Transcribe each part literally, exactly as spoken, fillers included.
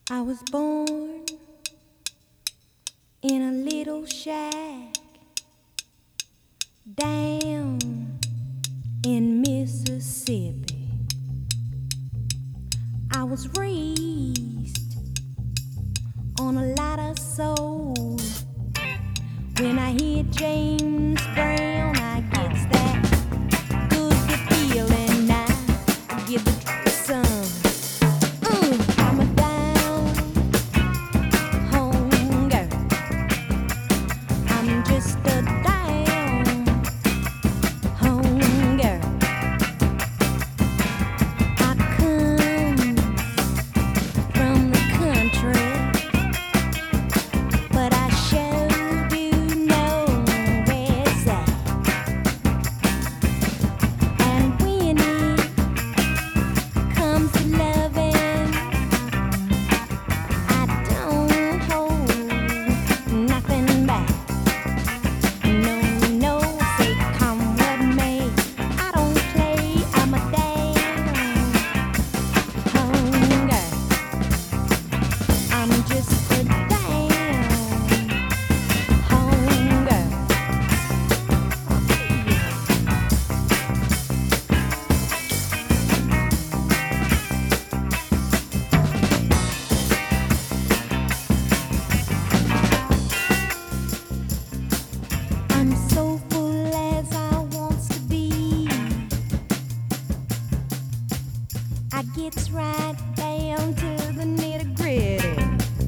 I was born in a little shack down in Mississippi. I was raised on a lot of soul. When I hear James Brown, I gets that good, good feeling. I give the truth some. Mm, I'm a down home girl. I'm just a down home girl. I come from the country, but I sure do know where's that. And when it comes to loving, I don't hold nothing back. No, no, say come what may, I don't play. I'm a down home girl. I'm just a down home girl. I'm so full as I wants to be. I gets right down to the nitty gritty.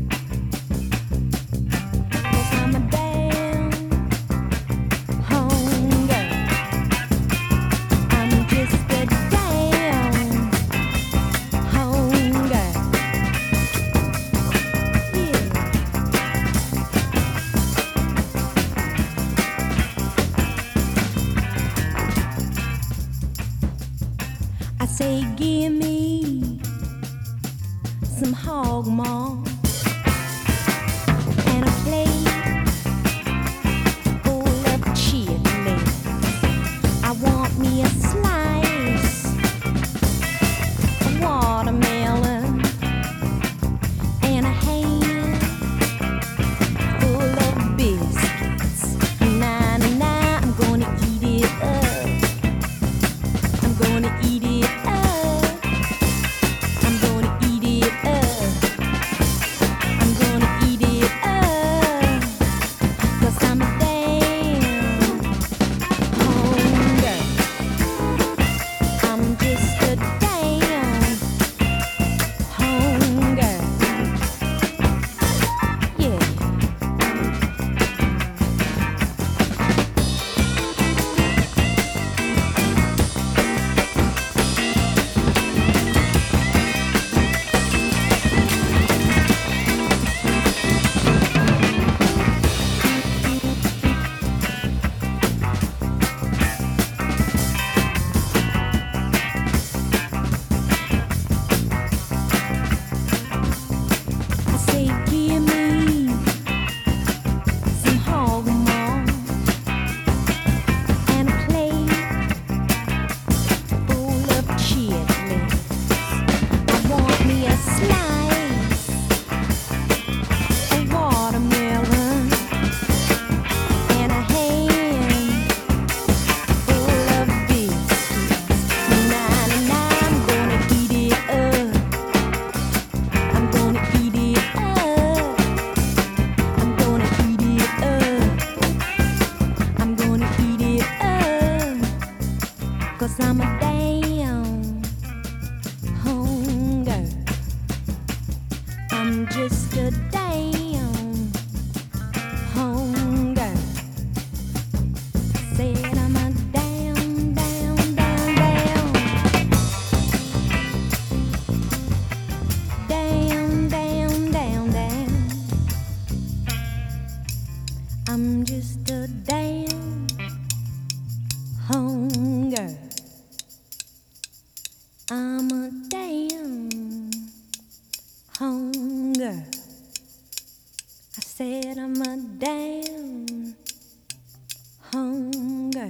Cause I'm a down home girl. I'm just a down home girl. Yeah. I say, give me some hog maw and a plate full of chitlins. I want me a slice of watermelon and a hand full of biscuits. Nah, nah, nah, I'm gonna eat it up. I'm gonna eat it up. I'm gonna eat it up. I'm gonna eat it up. Cause I'm a damn home girl. I'm just a damn home girl. Yeah. I say, give me some hog maw and a plate full of chitlins. I want me a slice of watermelon and a hand full of biscuits. Nah, nah, nah, I'm gonna eat it up. I'm gonna eat it up. I'm gonna eat it up. I'm gonna eat it up. Cause I'm a damn home girl. I'm just a damn home girl. Said I'm a down, down, down, down. Down, down, down, down. I'm just a damn home girl. I'm a damn home girl. I said I'm a damn home girl.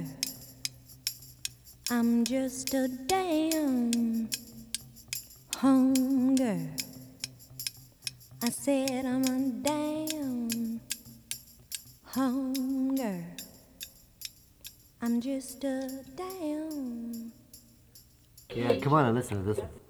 I'm just a damn home girl. I said I'm a down home girl. I'm just a down. Yeah, come on and listen to this one.